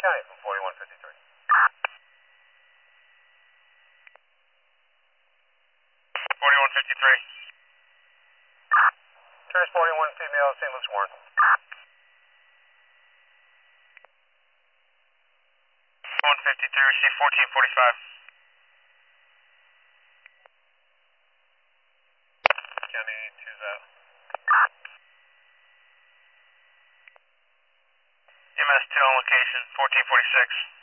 County from 4153. 4153. Transporting one female, St. Louis Warren. 153, receive 1445. County 2's out. MS2 on location, 1446.